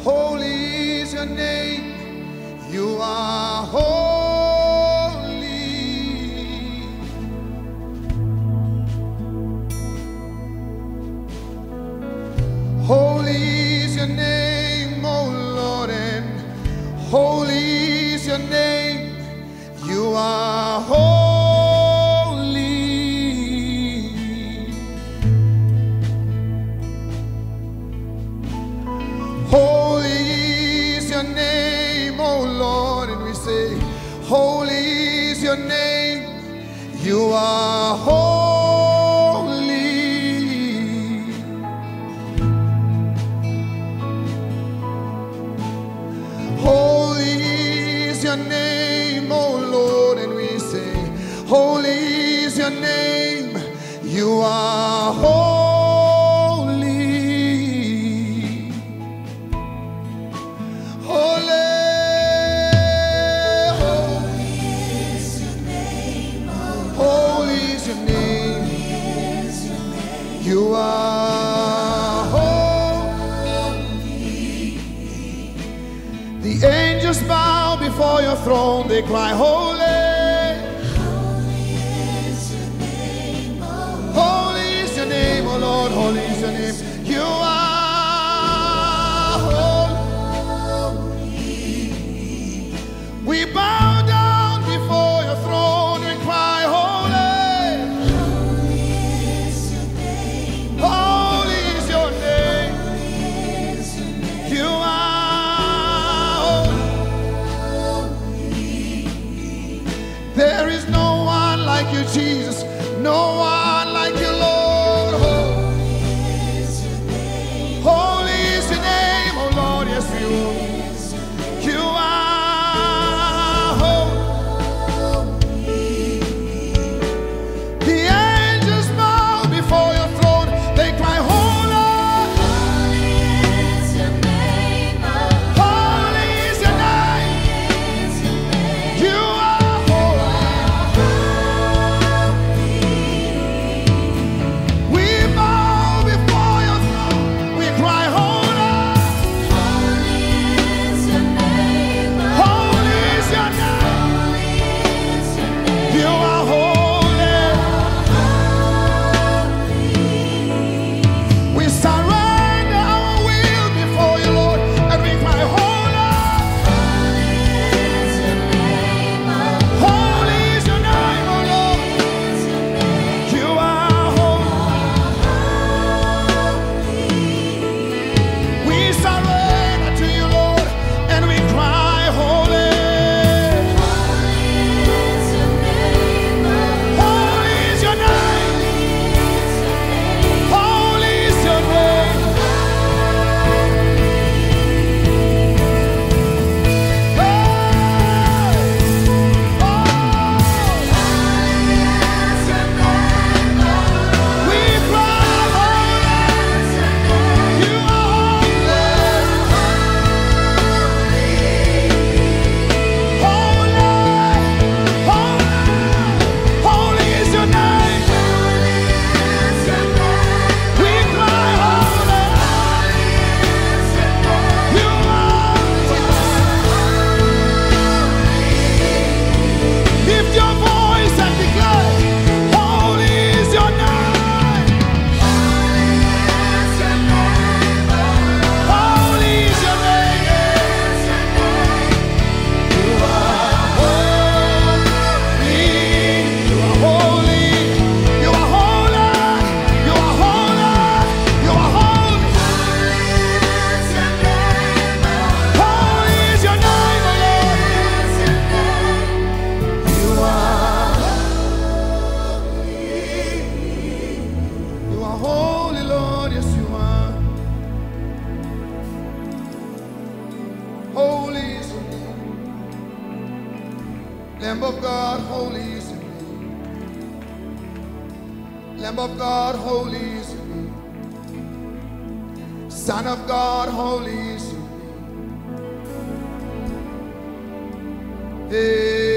Holy is your name. You are holy. Holy is your name, O Lord, and holy is your name. You are holy. Holy is your name, O Lord, and we say, holy is your name. You are holy. Holy is your name, O Lord, and we say, holy is your name. You are holy. Holy, holy is your name, holy is your name. You are holy. The angels bow before your throne, they cry, holy. Holy is your name, O Lord, holy is your name. You are holy. We bow down before your throne and cry, holy. Holy is your name. You are holy. There is no one like you, Jesus. No one like you, Lord. Holy is your name, oh Lord, yes you are. You are holy. The angels bow before your throne, they cry, holy. Holy is your name. You are holy. We bow before your throne, we cry, holy. Holy is your name. You are holy. We surrender our will before you, Lord, and we cry, holy. Holy is your name, oh Lord. You are holy. We surrender to you, Lord, and we cry, holy. Holy is your name. Holy is your name. We cry, holy. You are holy. Holy is your name. We cry, holy. You are. Lift your voice and declare, holy is your name. Holy is your name. You are holy. You are holy. You are holy. You are holy. You are holy. Holy is your name, O Lord. You are holy, Lord. Yes, you are. Holy is your name. Lamb of God, holy is your name. Lamb of God, holy is your name. Son of God, holy is your name. Hey.